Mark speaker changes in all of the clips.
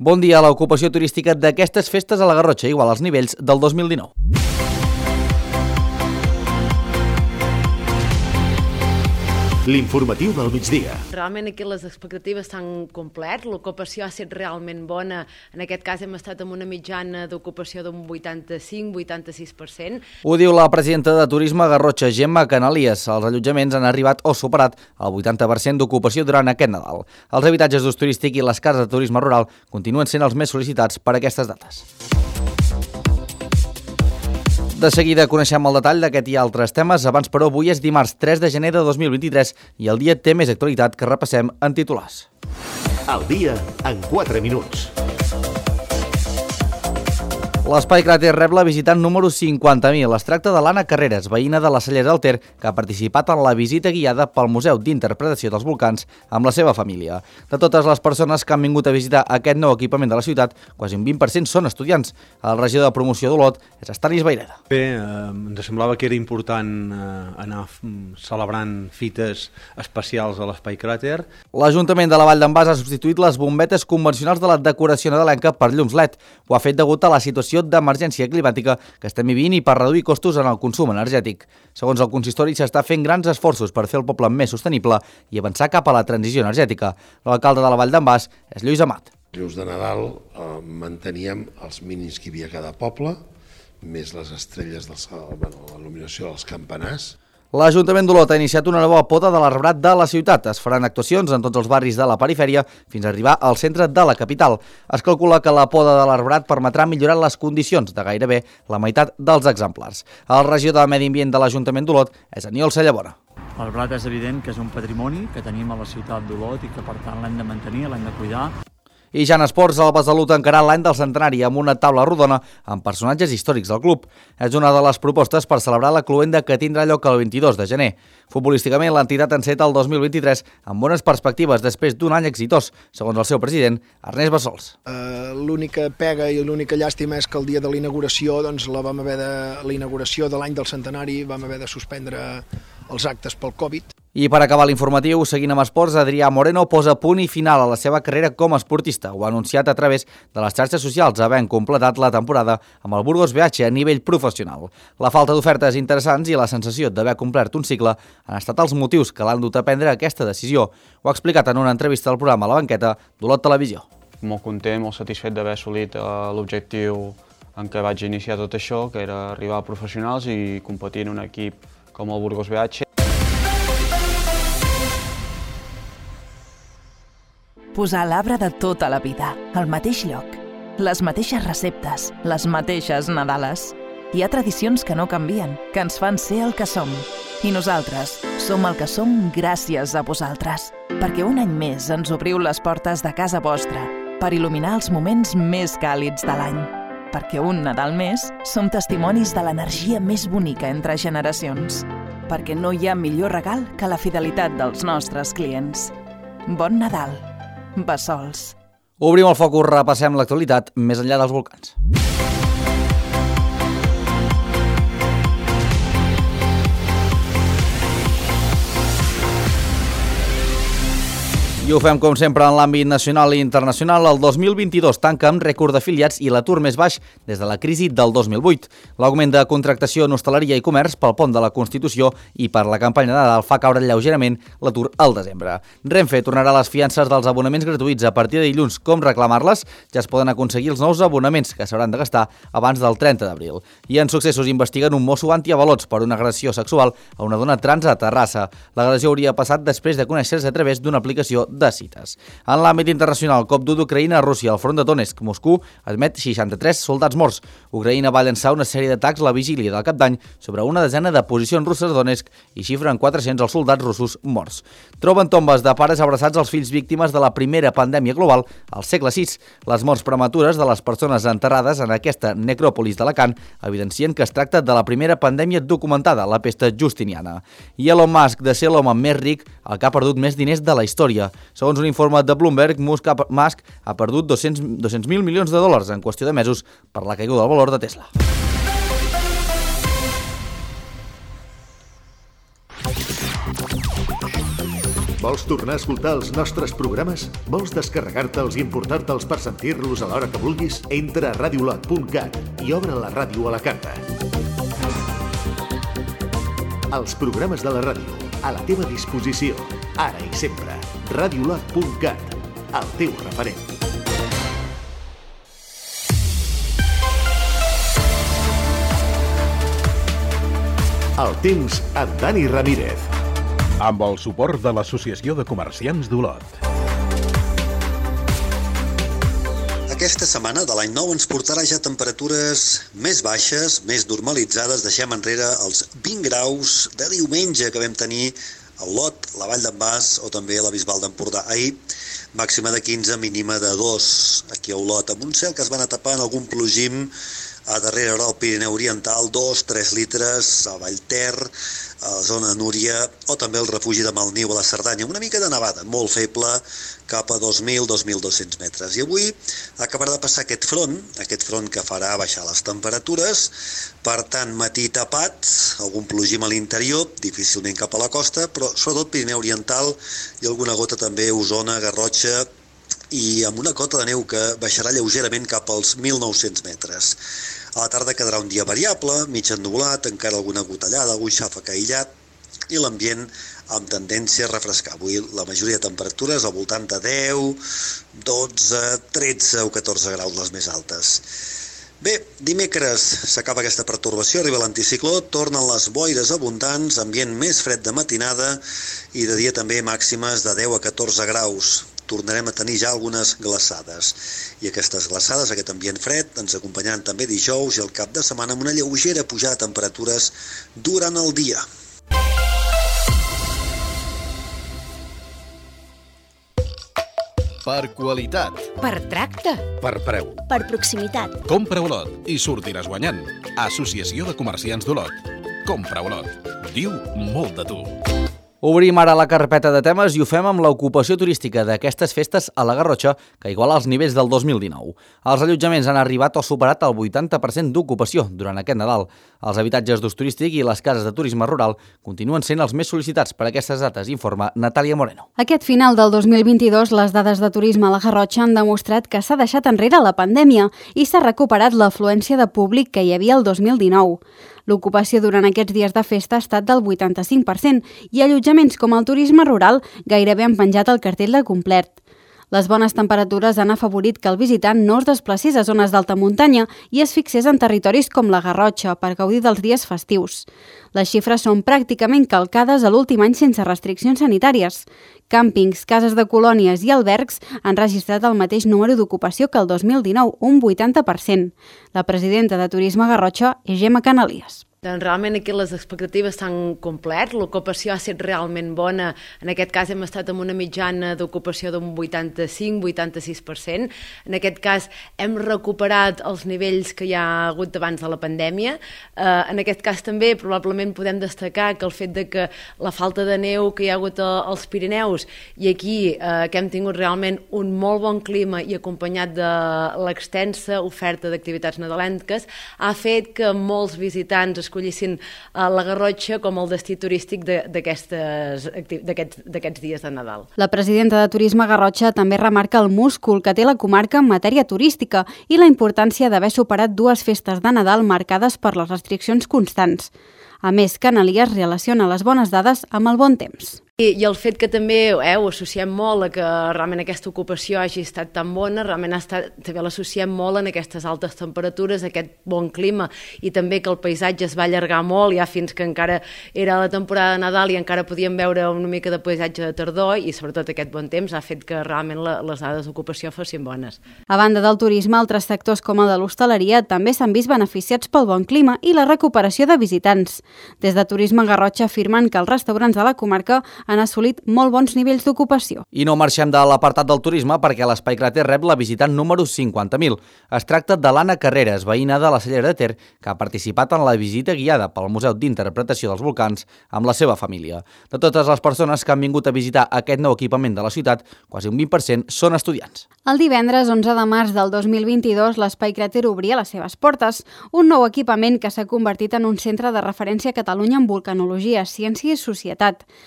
Speaker 1: Bon dia. L'ocupació turística d'aquestes festes a la Garrotxa igual als nivells del 2019.
Speaker 2: L'informatiu del migdia.
Speaker 3: Realment aquí les expectatives s'han complert, l'ocupació ha estat realment bona, en aquest cas hem estat amb una mitjana d'ocupació d'un 85-86%.
Speaker 1: Ho diu la presidenta de Turisme Garrotxa, Gemma Canalies. Els allotjaments han arribat o superat el 80% d'ocupació durant aquest Nadal. Els habitatges d'ús turístic i les cases de turisme rural continuen sent els més sol·licitats per a aquestes dates. De seguida coneixem el detall d'aquest i altres temes. Abans, però, avui és dimarts 3 de gener de 2023 i el dia té més actualitat que repassem en titulars.
Speaker 2: El dia en 4 minuts.
Speaker 1: L'Espai Cràter rep la visitant número 50.000. Es tracta de l'Anna Carreras, veïna de la Cellera del Ter, que ha participat en la visita guiada pel Museu d'Interpretació dels Volcans amb la seva família. De totes les persones que han vingut a visitar aquest nou equipament de la ciutat, quasi un 20% són estudiants. El regidor de promoció d'Olot és Estanis Vayreda.
Speaker 4: Bé, ens semblava que era important anar celebrant fites especials a l'Espai Cràter.
Speaker 1: L'Ajuntament de la Vall d'en Bas ha substituït les bombetes convencionals de la decoració nadalenca per llums LED. Ho ha fet degut a la situació d'emergència climàtica que estem vivint i per reduir costos en el consum energètic. Segons el consistori, s'està fent grans esforços per fer el poble més sostenible i avançar cap a la transició energètica. L'alcalde de la Vall d'en Bas és Lluís Amat.
Speaker 5: Llums de Nadal manteníem els mínims que hi havia a cada poble, més les estrelles de l'il·luminació dels campanars.
Speaker 1: L'Ajuntament d'Olot ha iniciat una nova poda de l'arbrat de la ciutat. Es faran actuacions en tots els barris de la perifèria fins a arribar al centre de la capital. Es calcula que la poda de l'arbrat permetrà millorar les condicions de gairebé la meitat dels exemplars. El regidor de Medi Ambient de l'Ajuntament d'Olot és Aniol Sallabona.
Speaker 6: L'arbrat és evident que és un patrimoni que tenim a la ciutat d'Olot i que per tant l'hem de mantenir, l'hem de cuidar.
Speaker 1: I ja en esports, el Besalú tancarà l'any del centenari amb una taula rodona amb personatges històrics del club. És una de les propostes per celebrar la cloenda que tindrà lloc el 22 de gener. Futbolísticament, l'entitat enceta el 2023 amb bones perspectives després d'un any exitós, segons el seu president, Ernest Bassols.
Speaker 7: L'única pega i l'única llàstima és que el dia de la inauguració, la inauguració de l'any del centenari, vam haver de suspendre els actes pel Covid.
Speaker 1: I per acabar l'informatiu, seguint amb esports, Adrià Moreno posa punt i final a la seva carrera com a esportista. Ho ha anunciat a través de les xarxes socials, havent completat la temporada amb el Burgos BH a nivell professional. La falta d'ofertes interessants i la sensació d'haver complert un cicle han estat els motius que l'han dut a prendre aquesta decisió. Ho ha explicat en una entrevista al programa La Banqueta d'Olot Televisió.
Speaker 8: Molt content, molt satisfet d'haver assolit l'objectiu en què vaig iniciar tot això, que era arribar a professionals i competir en un equip com el Burgos BH.
Speaker 9: Posar l'arbre de tota la vida, al mateix lloc. Les mateixes receptes, les mateixes Nadales. Hi ha tradicions que no canvien, que ens fan ser el que som. I nosaltres som el que som gràcies a vosaltres. Perquè un any més ens obriu les portes de casa vostra per il·luminar els moments més càlids de l'any. Perquè un Nadal més som testimonis de l'energia més bonica entre generacions. Perquè no hi ha millor regal que la fidelitat dels nostres clients. Bon Nadal. Bassols.
Speaker 1: Obrim el focus, repassem l'actualitat més enllà dels volcans. I ho fem, com sempre, en l'àmbit nacional i internacional. El 2022 tanca amb rècord d'afiliats i l'atur més baix des de la crisi del 2008. L'augment de contractació en hostaleria i comerç pel pont de la Constitució i per la campanya de Nadal fa caure lleugerament l'atur al desembre. Renfe tornarà a les fiances dels abonaments gratuïts a partir de dilluns. Com reclamar-les? Ja es poden aconseguir els nous abonaments que s'hauran de gastar abans del 30 d'abril. I en successos investiguen un mosso antiavalots per una agressió sexual a una dona trans a Terrassa. L'agressió hauria passat després de conèixer-se a través d'una aplicació de cites. En l'àmbit internacional, cop dur d'Ucraïna a Rússia al front de Donetsk, Moscou admet 63 soldats morts. Ucraïna va llançar una sèrie d'atacs la vigília del cap d'any sobre una desena de posicions russes a Donetsk i xifra en 400 els soldats russos morts. Troben tombes de pares abraçats als fills víctimes de la primera pandèmia global al segle VI. Les morts prematures de les persones enterrades en aquesta necròpolis d'Alacant evidencien que es tracta de la primera pandèmia documentada, la pesta justiniana. I Elon Musk, de ser l'home més ric, el que ha perdut més diners de la història. Segons un informe de Bloomberg, Musk ha perdut 200.000 milions de dòlars en qüestió de mesos per la caiguda del valor de Tesla.
Speaker 2: Vols tornar a escoltar els nostres programes? Vols descarregar-te'ls i importar-te'ls per sentir-los a l'hora que vulguis? Entra a radiolot.cat i obre la ràdio a la carta. Els programes de la ràdio, a la teva disposició, ara i sempre. Radiolot.cat, el teu referent. El temps amb Dani Ramírez.
Speaker 10: Amb el suport de l'Associació de Comerciants d'Olot.
Speaker 11: Aquesta setmana de l'any nou ens portarà ja temperatures més baixes, més normalitzades. Deixem enrere els 20 graus de diumenge que vam tenir a Olot, la Vall d'en Bas o també a la Bisbal d'Empordà. Ahir, màxima de 15, mínima de 2 aquí a Olot, amb un cel que es va anar tapant algun plogim a darrere del Pirineu Oriental, 2-3 litres, a Vallter, a la zona de Núria, o també el refugi de Malniu a la Cerdanya, una mica de nevada, molt feble, cap a 2.000-2.200 metres. I avui acabarà de passar aquest front que farà baixar les temperatures, per tant, matí tapat, algun plogim a l'interior, difícilment cap a la costa, però sobretot Pirineu Oriental i alguna gota també a Osona, Garrotxa, i amb una cota de neu que baixarà lleugerament cap als 1.900 metres. A la tarda quedarà un dia variable, mig ennuvolat, encara alguna gotellada, algun xàfec aïllat, i l'ambient amb tendència a refrescar. Avui la majoria de temperatures al voltant de 10, 12, 13 o 14 graus les més altes. Bé, dimecres s'acaba aquesta pertorbació, arriba l'anticicló, tornen les boires abundants, ambient més fred de matinada i de dia també màximes de 10 a 14 graus. Tornarem a tenir ja algunes glaçades. I aquestes glaçades, aquest ambient fred, ens acompanyaran també dijous i el cap de setmana amb una lleugera pujada de temperatures durant el dia.
Speaker 12: Per qualitat.
Speaker 13: Per tracte.
Speaker 12: Per preu.
Speaker 13: Per proximitat.
Speaker 12: Compra Olot i sortiràs guanyant. Associació de Comerciants d'Olot. Compra Olot. Diu molt de tu.
Speaker 1: Obrim ara la carpeta de temes i ho fem amb l'ocupació turística d'aquestes festes a la Garrotxa, que iguala els nivells del 2019. Els allotjaments han arribat o superat el 80% d'ocupació durant aquest Nadal. Els habitatges d'ús turístic i les cases de turisme rural continuen sent els més sol·licitats per a aquestes dates, informa Natàlia Moreno.
Speaker 14: Aquest final del 2022, les dades de turisme a la Garrotxa han demostrat que s'ha deixat enrere la pandèmia i s'ha recuperat l'afluència de públic que hi havia el 2019. L'ocupació durant aquests dies de festa ha estat del 85% i allotjaments com el turisme rural gairebé han penjat el cartell de complet. Les bones temperatures han afavorit que el visitant no es desplacés a zones d'alta muntanya i es fixés en territoris com la Garrotxa per gaudir dels dies festius. Les xifres són pràcticament calcades a l'últim any sense restriccions sanitàries. Càmpings, cases de colònies i albergs han registrat el mateix número d'ocupació que el 2019, un 80%. La presidenta de Turisme Garrotxa és Gemma Canalies.
Speaker 3: Doncs realment aquí les expectatives s'han complert, l'ocupació ha estat realment bona, en aquest cas hem estat amb una mitjana d'ocupació d'un 85-86%, en aquest cas hem recuperat els nivells que hi ha hagut abans de la pandèmia, en aquest cas també probablement podem destacar que el fet de que la falta de neu que hi ha hagut als Pirineus i aquí que hem tingut realment un molt bon clima i acompanyat de l'extensa oferta d'activitats nadalenques ha fet que molts visitants escollissin la Garrotxa com el destí turístic d'aquests dies de Nadal.
Speaker 14: La presidenta de Turisme Garrotxa també remarca el múscul que té la comarca en matèria turística i la importància d'haver superat 2 festes de Nadal marcades per les restriccions constants. A més, Canalies relaciona les bones dades amb el bon temps.
Speaker 3: I el fet que també ho associem molt a que realment aquesta ocupació hagi estat tan bona, realment també l'associem molt en aquestes altes temperatures, aquest bon clima i també que el paisatge es va allargar molt, ja fins que encara era la temporada de Nadal i encara podíem veure una mica de paisatge de tardor i sobretot aquest bon temps ha fet que realment les dades d'ocupació fossin bones.
Speaker 14: A banda del turisme, altres sectors com el de l'hostaleria també s'han vist beneficiats pel bon clima i la recuperació de visitants. Des de Turisme Garrotxa afirmen que els restaurants de la comarca han assolit molt bons nivells d'ocupació.
Speaker 1: I no marxem de l'apartat del turisme perquè l'Espai Crater rep la visitant número 50.000. Es tracta de l'Anna Carreras, veïna de la Cellera de Ter, que ha participat en la visita guiada pel Museu d'Interpretació dels Volcans amb la seva família. De totes les persones que han vingut a visitar aquest nou equipament de la ciutat, quasi un 20% són estudiants.
Speaker 14: El divendres 11 de març del 2022, l'Espai Crater obria les seves portes, un nou equipament que s'ha convertit en un centre de referència a Catalunya en vulcanologia, ciència i societat. Després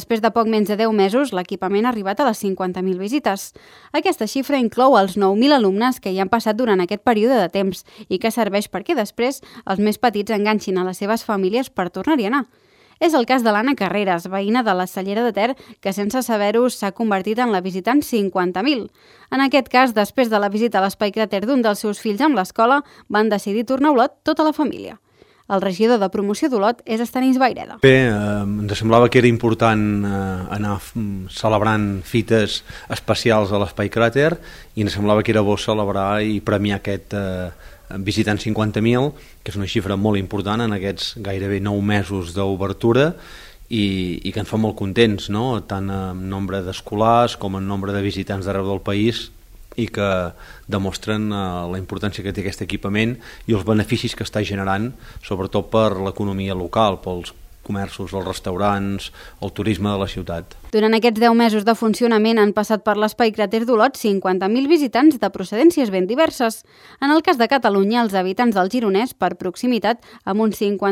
Speaker 14: Després de poc menys de 10 mesos, l'equipament ha arribat a les 50.000 visites. Aquesta xifra inclou els 9.000 alumnes que hi han passat durant aquest període de temps i que serveix perquè després els més petits enganxin a les seves famílies per tornar-hi a anar. És el cas de l'Anna Carreras, veïna de la Cellera de Ter, que sense saber-ho s'ha convertit en la visitant 50.000. En aquest cas, després de la visita a l'Espai Cràter d'un dels seus fills amb l'escola, van decidir tornar a Olot tota la família. El regidor de promoció d'Olot és Estanis Vaireda.
Speaker 4: Bé, ens semblava que era important anar celebrant fites especials a l'Espai Cràter i ens semblava que era bo celebrar i premiar aquest visitant 50.000, que és una xifra molt important en aquests gairebé 9 mesos d'obertura i que ens fa molt contents, no? Tant en nombre d'escolars com en nombre de visitants d'arreu del país i que demostren la importància que té aquest equipament i els beneficis que està generant, sobretot per l'economia local, pels comerços, els restaurants, el turisme de la ciutat.
Speaker 14: Durant aquests 10 mesos de funcionament han passat per l'Espai Cràter d'Olot 50.000 visitants de procedències ben diverses. En el cas de Catalunya, els habitants del Gironès, per proximitat, amb un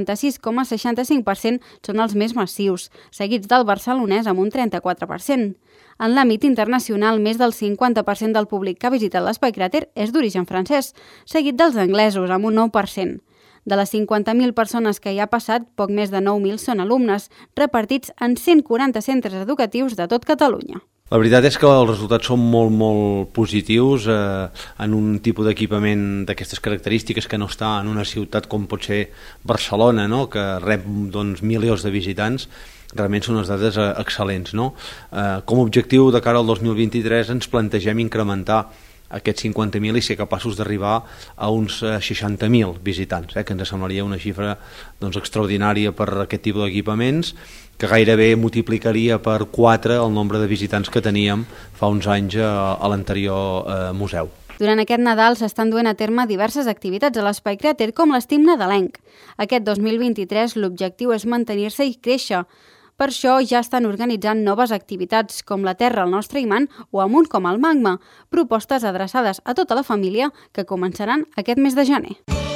Speaker 14: 56,65% són els més massius, seguits del barcelonès amb un 34%. En l'àmbit internacional, més del 50% del públic que ha visitat l'Espai Cràter és d'origen francès, seguit dels anglesos, amb un 9%. De les 50.000 persones que hi ha passat, poc més de 9.000 són alumnes, repartits en 140 centres educatius de tot Catalunya.
Speaker 4: La veritat és que els resultats són molt positius en un tipus d'equipament d'aquestes característiques que no està en una ciutat com pot ser Barcelona, no? Que rep milions de visitants. Realment són unes dades excel·lents, no? Com a objectiu de cara al 2023 ens plantegem incrementar aquests 50.000 i ser capaços d'arribar a uns 60.000 visitants, que ens semblaria una xifra extraordinària per aquest tipus d'equipaments, que gairebé multiplicaria per 4 el nombre de visitants que teníem fa uns anys a l'anterior museu.
Speaker 14: Durant aquest Nadal s'estan duent a terme diverses activitats a l'Espai Cràter, com l'estim nadalenc. Aquest 2023 l'objectiu és mantenir-se i créixer. Per això ja estan organitzant noves activitats com la Terra al nostre imant o Amunt com el Magma, propostes adreçades a tota la família que començaran aquest mes de gener.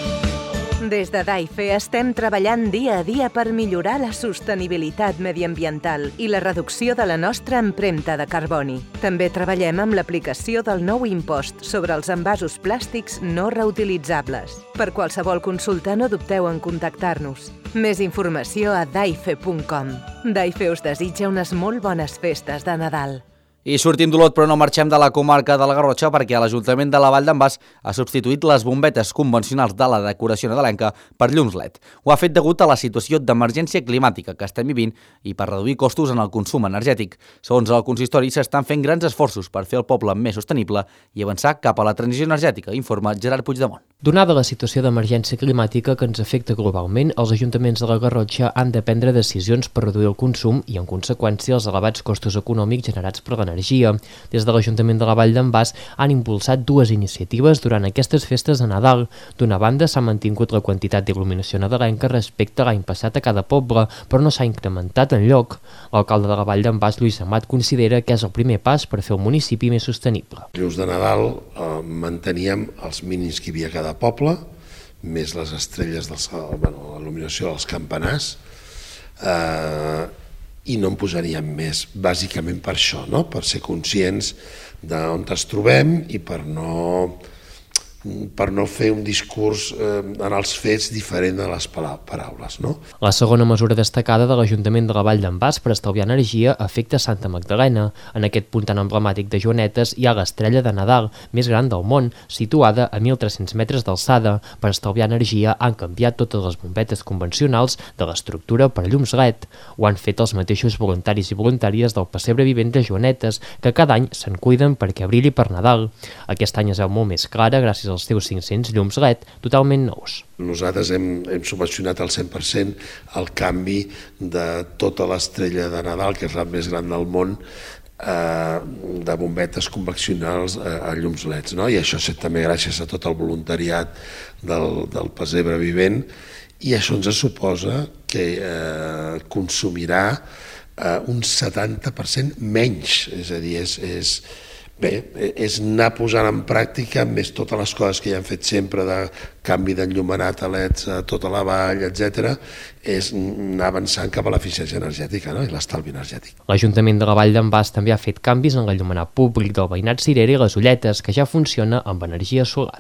Speaker 15: Des de DAIFE estem treballant dia a dia per millorar la sostenibilitat mediambiental i la reducció de la nostra empremta de carboni. També treballem amb l'aplicació del nou impost sobre els envasos plàstics no reutilitzables. Per qualsevol consulta no dubteu en contactar-nos. Més informació a daife.com. DAIFE us desitja unes molt bones festes de Nadal.
Speaker 1: I sortim d'Olot, però no marxem de la comarca de la Garrotxa perquè l'Ajuntament de la Vall d'en Bas ha substituït les bombetes convencionals de la decoració nadalenca per llums LED. Ho ha fet degut a la situació d'emergència climàtica que estem vivint i per reduir costos en el consum energètic. Segons el consistori, s'estan fent grans esforços per fer el poble més sostenible i avançar cap a la transició energètica, informa Gerard Puigdemont.
Speaker 16: Donada la situació d'emergència climàtica que ens afecta globalment, els ajuntaments de la Garrotxa han de prendre decisions per reduir el consum i, en conseqüència, els elevats costos econòmics generats per l'energia. Des de l'Ajuntament de la Vall d'en Bas han impulsat dues iniciatives durant aquestes festes de Nadal. D'una banda, s'ha mantingut la quantitat d'il·luminació nadalenca respecte a l'any passat a cada poble, però no s'ha incrementat enlloc. L'alcalde de la Vall d'en Bas, Lluís Amat, considera que és el primer pas per fer el municipi més sostenible.
Speaker 5: Llums de Nadal manteníem els mínims que hi havia a cada poble, més les estrelles de l'il·luminació dels campanars, i no en posaríem més, bàsicament per això, no? Per ser conscients d'on ens trobem i per no fer un discurs en els fets diferent de les paraules, no?
Speaker 16: La segona mesura destacada de l'Ajuntament de la Vall d'en Bas per estalviar energia afecta Santa Magdalena. En aquest punt tan emblemàtic de Joanetes hi ha l'estrella de Nadal, més gran del món, situada a 1.300 metres d'alçada. Per estalviar energia han canviat totes les bombetes convencionals de l'estructura per llums LED. Ho han fet els mateixos voluntaris i voluntàries del pessebre vivent de Joanetes, que cada any se'n cuiden perquè brilli per Nadal. Aquest any es veu molt més clara gràcies als seus 500 llums LED totalment nous.
Speaker 5: Nosaltres hem subvencionat al 100% el canvi de tota l'estrella de Nadal, que és la més gran del món, de bombetes convencionals a llums LEDs, no? I això és també gràcies a tot el voluntariat del pessebre vivent, i això ens suposa que consumirà un 70% menys, és a dir, Bé, és anar posant en pràctica més totes les coses que ja hem fet sempre de canvi d'enllumenat a leds a tota la vall, etc. És anar avançant cap a l'eficiència energètica, no? I l'estalvi energètic.
Speaker 16: L'Ajuntament de la Vall d'en Bas també ha fet canvis en l'enllumenat públic del veïnat Cirera i les Ulletes, que ja funciona amb energia solar.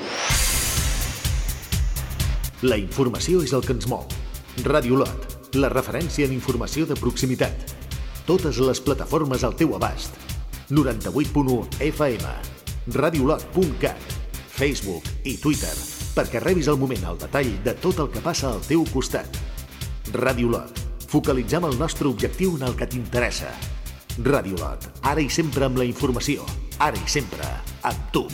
Speaker 2: La informació és el que ens mou. Ràdio Lot, la referència en informació de proximitat. Totes les plataformes al teu abast. 98.1 FM, radiolot.cat, Facebook i Twitter, perquè rebis al moment el detall de tot el que passa al teu costat. Ràdio Lot, focalitzem el nostre objectiu en el que t'interessa. Ràdio Lot, ara i sempre amb la informació, ara i sempre amb tu.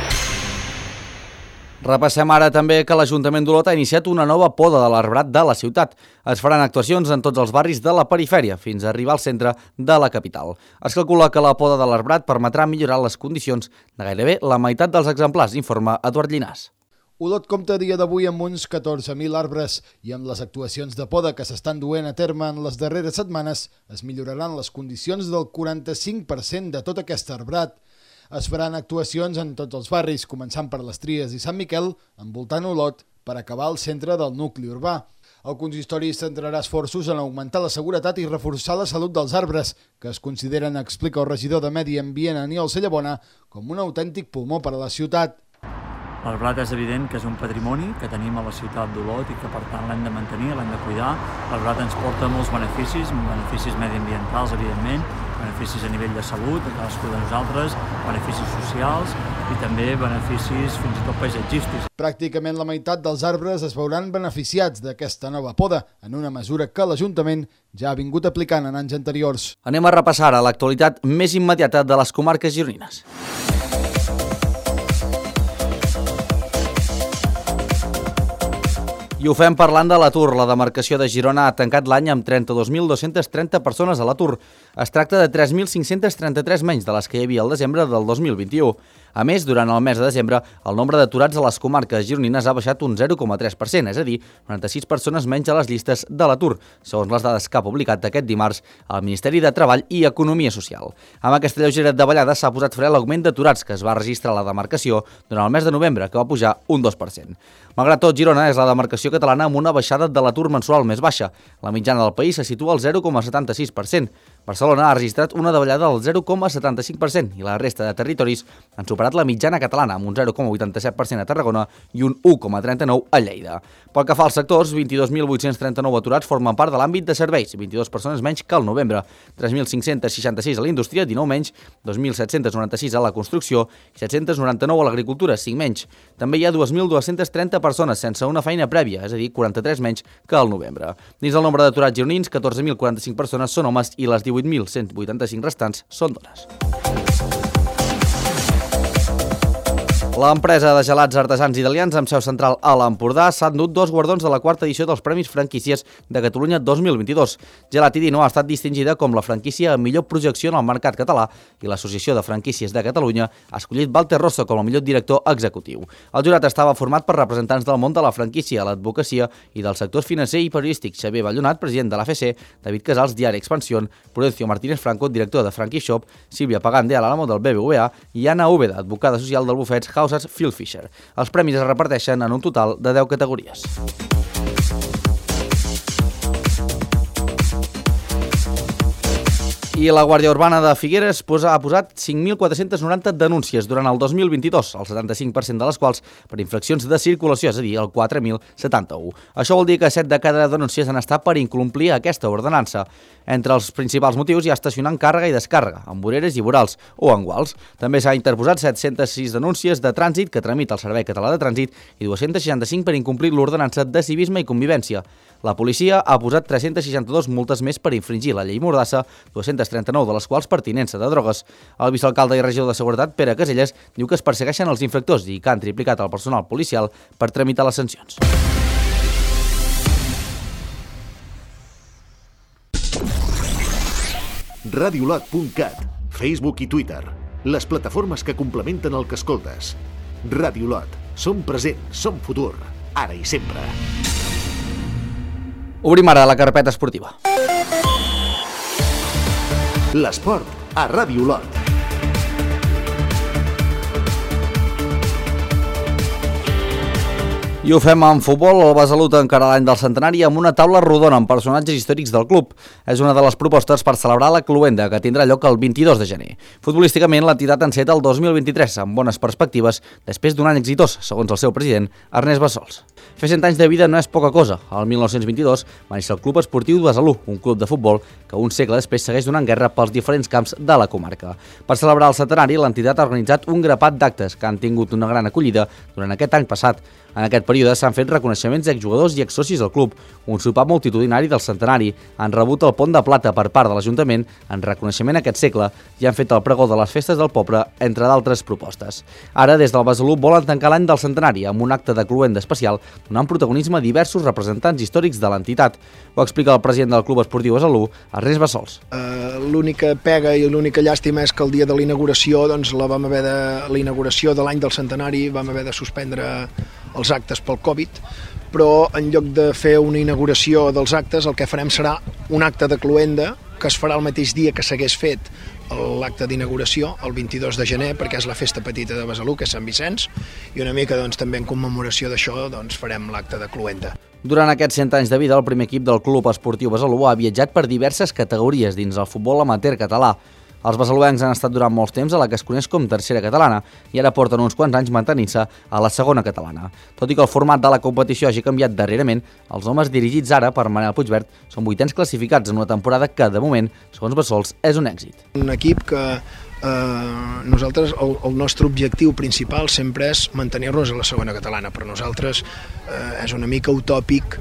Speaker 1: Repassem ara també que l'Ajuntament d'Olot ha iniciat una nova poda de l'arbrat de la ciutat. Es faran actuacions en tots els barris de la perifèria, fins a arribar al centre de la capital. Es calcula que la poda de l'arbrat permetrà millorar les condicions de gairebé la meitat dels exemplars, informa Eduard Llinàs.
Speaker 17: Olot compta a dia d'avui amb uns 14.000 arbres i amb les actuacions de poda que s'estan duent a terme en les darreres setmanes es milloraran les condicions del 45% de tot aquest arbrat. Es faran actuacions en tots els barris, començant per les Tries i Sant Miquel, envoltant Olot, per acabar al centre del nucli urbà. El consistori centrarà esforços en augmentar la seguretat i reforçar la salut dels arbres, que es consideren, explica el regidor de Medi Ambient Aniol Cellabona, com un autèntic pulmó per a la ciutat.
Speaker 6: L'arbrat és evident que és un patrimoni que tenim a la ciutat d'Olot i que per tant l'hem de mantenir, l'hem de cuidar. L'arbrat ens porta molts beneficis mediambientals, evidentment, beneficis a nivell de salut, de cadascú de nosaltres, beneficis socials i també beneficis fins i tot paisatgístics.
Speaker 17: Pràcticament la meitat dels arbres es veuran beneficiats d'aquesta nova poda, en una mesura que l'Ajuntament ja ha vingut aplicant en anys anteriors.
Speaker 1: Anem a repassar ara l'actualitat més immediata de les comarques gironines. I ho fem parlant de l'atur. La demarcació de Girona ha tancat l'any amb 32.230 persones a l'atur. Es tracta de 3.533 menys de les que hi havia al desembre del 2021. A més, durant el mes de desembre, el nombre d'aturats a les comarques gironines ha baixat un 0,3%, és a dir, 96 persones menys a les llistes de l'atur, segons les dades que ha publicat aquest dimarts el Ministeri de Treball i Economia Social. Amb aquesta lleugera davallada s'ha posat fre a l'augment d'aturats que es va registrar a la demarcació durant el mes de novembre, que va pujar un 2%. Malgrat tot, Girona és la demarcació catalana amb una baixada de l'atur mensual més baixa. La mitjana del país se situa al 0,76%. Barcelona ha registrat una davallada del 0,75% i la resta de territoris han superat la mitjana catalana amb un 0,87% a Tarragona i un 1,39% a Lleida. Pel que fa als sectors, 22.839 aturats formen part de l'àmbit de serveis, 22 persones menys que al novembre, 3.566 a la indústria, 19 menys, 2.796 a la construcció i 799 a l'agricultura, 5 menys. També hi ha 2.230 persones sense una feina prèvia, és a dir, 43 menys que al novembre. Dins del nombre d'aturats gironins, 14.045 persones són homes i les 18.185 restants són dones. L'empresa de gelats artesans italians amb seu central a l'Empordà s'ha endut 2 guardons de la 4ª edició dels Premis Franquícies de Catalunya 2022. Gelat i Dino ha estat distingida com la franquícia amb millor projecció en el mercat català i l'Associació de Franquícies de Catalunya ha escollit Walter Rosso com el millor director executiu. El jurat estava format per representants del món de la franquícia, l'advocacia i dels sectors financer i periodístic. Xavier Ballonat, president de l'AFC, David Casals, diari Expansión, Prudencio Martínez Franco, director de Frankie Shop, Sílvia Pagán de Alamo del BBVA i Anna Úbeda, advocada social del bufet Houses Phil Fisher. Els premis es reparteixen en un total de 10 categories. I la Guàrdia Urbana de Figueres ha posat 5.490 denúncies durant el 2022, el 75% de les quals per infraccions de circulació, és a dir, el 4.071. Això vol dir que 7 de cada denúncies han estat per incomplir aquesta ordenança. Entre els principals motius hi ha estacionar en càrrega i descàrrega, amb voreres i vorals o en guals. També s'ha interposat 706 denúncies de trànsit que tramita el Servei Català de Trànsit i 265 per incomplir l'ordenança de civisme i convivència. La policia ha posat 362 multes més per infringir la llei Mordassa, 239 de les quals per tinença de drogues. El vicealcalde i regidor de Seguretat, Pere Caselles, diu que es persegueixen els infractors i que han triplicat el personal policial per tramitar les sancions.
Speaker 2: Radiolot.cat, Facebook i Twitter, les plataformes que complementen el que escoltes. Radiolot, som present, som futur, ara i sempre.
Speaker 1: Obrim ara la carpeta esportiva.
Speaker 2: L'esport a Ràdio Lot.
Speaker 1: I ho fem en futbol. El Besalú encara l'any del centenari amb una taula rodona amb personatges històrics del club. És una de les propostes per celebrar la Cluenda, que tindrà lloc el 22 de gener. Futbolísticament, l'entitat enceta el 2023 amb bones perspectives després d'un any exitós, segons el seu president, Ernest Bassols. Fer 100 anys de vida no és poca cosa. El 1922 va néixer el Club Esportiu Besalú, un club de futbol que un segle després segueix donant guerra pels diferents camps de la comarca. Per celebrar el centenari, l'entitat ha organitzat un grapat d'actes que han tingut una gran acollida durant aquest any passat. En aquest període s'han fet reconeixements d'exjugadors i exsocis del club, un sopar multitudinari del centenari, han rebut el Pont de Plata per part de l'Ajuntament en reconeixement a aquest segle i han fet el pregó de les festes del poble, entre d'altres propostes. Ara, des del Besalú, volen tancar l'any del centenari amb un acte de cluenda especial, donant protagonisme a diversos representants històrics de l'entitat. Ho explica el president del Club Esportiu Besalú, Ernest Bassols.
Speaker 7: L'única pega i l'única llàstima és que el dia de la inauguració, la inauguració de l'any del centenari, vam haver de suspendre els actes pel Covid, però en lloc de fer una inauguració dels actes, el que farem serà un acte de cluenda que es farà el mateix dia que s'hagués fet l'acte d'inauguració, el 22 de gener, perquè és la festa petita de Besalú, que és Sant Vicenç, i una mica també en commemoració d'això farem l'acte de cluenda.
Speaker 1: Durant aquests 100 anys de vida, el primer equip del Club Esportiu Besalú ha viatjat per diverses categories dins el futbol amateur català. Els besaluencs han estat durant molts temps a la que es coneix com tercera catalana i ara porten uns quants anys mantenint-se a la segona catalana. Tot i que el format de la competició hagi canviat darrerament, els homes dirigits ara per Manel Puigvert són 8ens classificats en una temporada que, de moment, segons Bassols, és un èxit.
Speaker 7: Un equip que nosaltres, el nostre objectiu principal sempre és mantenir-nos a la segona catalana. Per nosaltres és una mica utòpic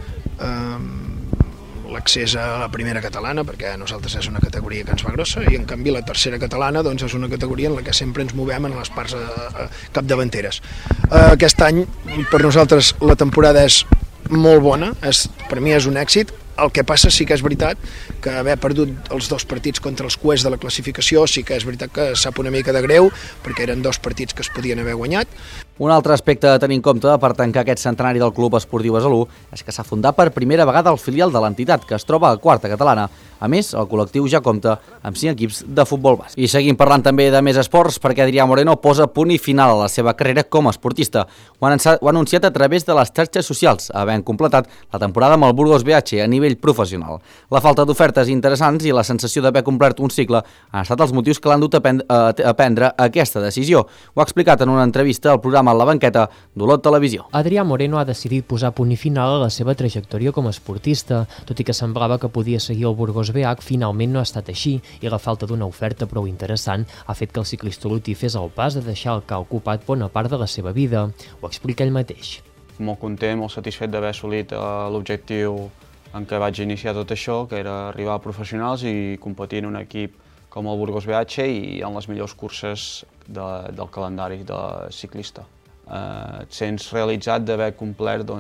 Speaker 7: l'accés a la primera catalana, perquè a nosaltres és una categoria que ens fa grossa, i en canvi la tercera catalana és una categoria en la que sempre ens movem en les parts capdavanteres. Aquest any per nosaltres la temporada és molt bona, per mi és un èxit. El que passa sí que és veritat que haver perdut els dos partits contra els cuers de la classificació sí que és veritat que sap una mica de greu, perquè eren dos partits que es podien haver guanyat.
Speaker 1: Un altre aspecte a tenir en compte per tancar aquest centenari del Club Esportiu Besalú és que s'ha fundat per primera vegada el filial de l'entitat, que es troba a quarta catalana. A més, el col·lectiu ja compta amb 5 equips de futbol bàsic. I seguim parlant també de més esports, perquè Adrià Moreno posa punt i final a la seva carrera com a esportista. Ho ha anunciat a través de les xarxes socials, havent completat la temporada amb el Burgos BH a nivell professional. La falta d'ofertes interessants i la sensació d'haver complert un cicle han estat els motius que l'han dut a prendre aquesta decisió. Ho ha explicat en una entrevista al programa La Banqueta d'Olot Televisió.
Speaker 16: Adrià Moreno ha decidit posar punt i final a la seva trajectòria com a esportista, tot i que semblava que podia seguir el Burgos BH, finalment no ha estat així i la falta d'una oferta prou interessant ha fet que el ciclista olotí fes el pas de deixar el que ha ocupat bona part de la seva vida. Ho explica ell mateix.
Speaker 8: Molt content, molt satisfet d'haver assolit l'objectiu en què vaig iniciar tot això, que era arribar a professionals i competir en un equip com el Burgos BH i en les millors curses del calendari de ciclista. Et sents realitzat d'haver complert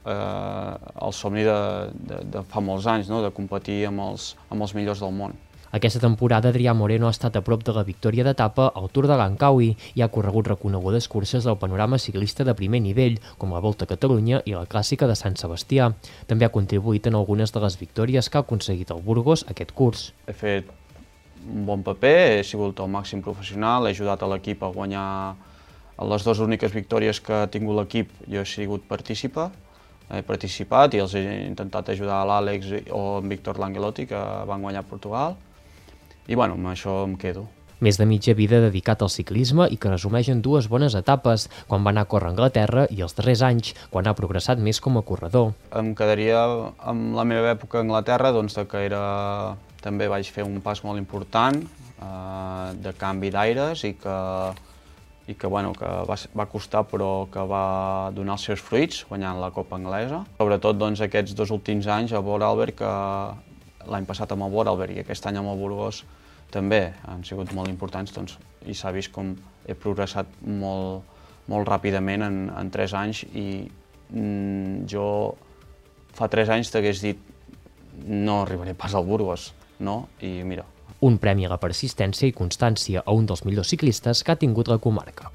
Speaker 8: el somni de fa molts anys, de competir amb els millors del món.
Speaker 16: Aquesta temporada Adrià Moreno ha estat a prop de la victòria d'etapa al Tour de Langkawi i ha corregut reconegudes curses del panorama ciclista de primer nivell, com la Volta a Catalunya i la Clàssica de Sant Sebastià. També ha contribuït en algunes de les victòries que ha aconseguit el Burgos aquest curs.
Speaker 8: He fet un bon paper, he sigut el màxim professional, he ajudat a l'equip a guanyar les dues úniques victòries que ha tingut l'equip. Jo he sigut he participat i els he intentat ajudar a l'Àlex o en Víctor Langelotti, que van guanyar a Portugal. I bueno, amb això em quedo.
Speaker 16: Més de mitja vida dedicat al ciclisme i que resumeix en 2 bones etapes, quan va anar a córrer a Anglaterra i els darrers anys, quan ha progressat més com a corredor.
Speaker 8: Em quedaria amb la meva època a Anglaterra, que també vaig fer un pas molt important de canvi d'aires i que va costar però que va donar els seus fruits guanyant la Copa Anglesa. Sobretot aquests 2 últims anys a Vorarlberg, l'any passat amb el Vorarlberg i aquest any amb el Burgos també han sigut molt importants i s'ha vist com he progressat molt ràpidament en 3 anys i jo fa 3 anys t'hagués dit no arribaré pas al Burgos, no? I mira.
Speaker 16: Un premi a la persistència i constància a un dels millors ciclistes que ha tingut la comarca.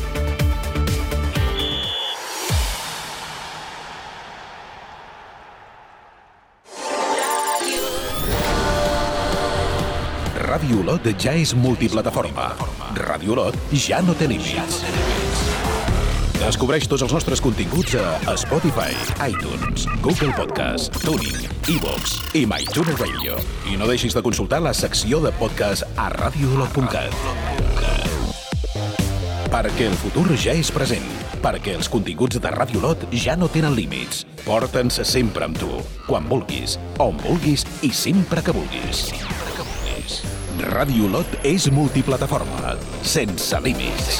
Speaker 12: Ràdio Olot ja és multiplataforma. Ràdio Olot ja no té límits. Descobreix tots els nostres continguts a Spotify, iTunes, Google Podcast, TuneIn, iVoox i MyTuner Radio. I no deixis de consultar la secció de podcast a radioolot.cat. Perquè el futur ja és present. Perquè els continguts de Ràdio Olot ja no tenen límits. Porta'ns sempre amb tu, quan vulguis, on vulguis i sempre que vulguis. Ràdio Olot és multiplataforma, sense límits.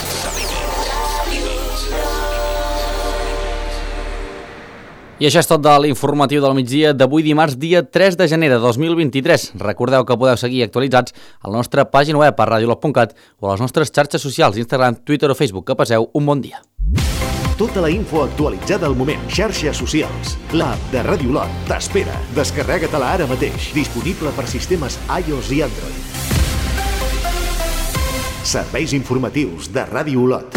Speaker 1: I això és tot de l'informatiu del migdia d'avui dimarts, dia 3 de gener de 2023. Recordeu que podeu seguir actualitzats a la nostra pàgina web a radiolot.cat o a les nostres xarxes socials, Instagram, Twitter o Facebook. Que passeu un bon dia.
Speaker 2: Tota la info actualitzada al moment. Xarxes socials. L'app de Ràdio Olot t'espera. Descarrega-te-la ara mateix. Disponible per sistemes iOS i Android. Serveis informatius de Ràdio Olot.